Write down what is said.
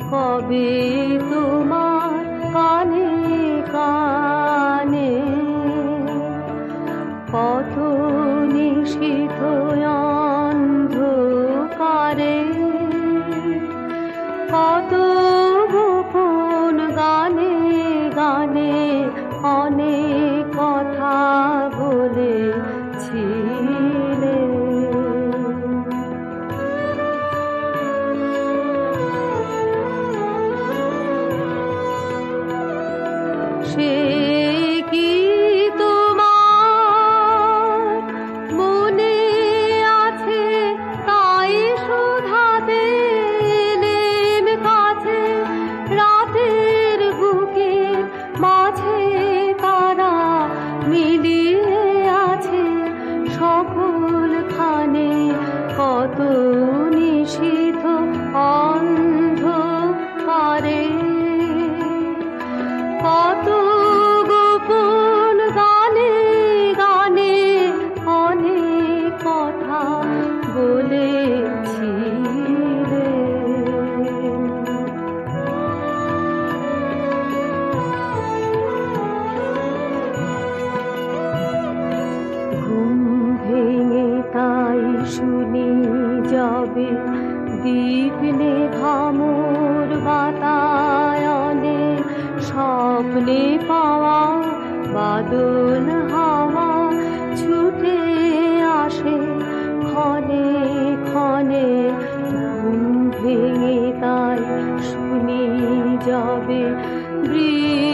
কবে তোমার কানে কানে কত নিশীথ অন্ধকারে কত গোপন গানে গানে অনেক কথা বলেছিলে। সে কি তোমার মনে আছে? তাই শোধাতে এলেম কাছে, রাতের বুকের মাঝে তারা মিলিয়ে আছে সকলখানে কত নিশীথ অন্ধকারে কত গোপন গানে গানে অনেক কথা বলেছিলে। ঘুম ভেঙে তাই শুনি যাবে দীপ নেভামোর বাতায়নে, স্বপ্নে পাওয়া বাদল হাওয়া ছুটে আসে ক্ষণে ক্ষণে। ঘুম ভেঙে তাই শুনি যাবে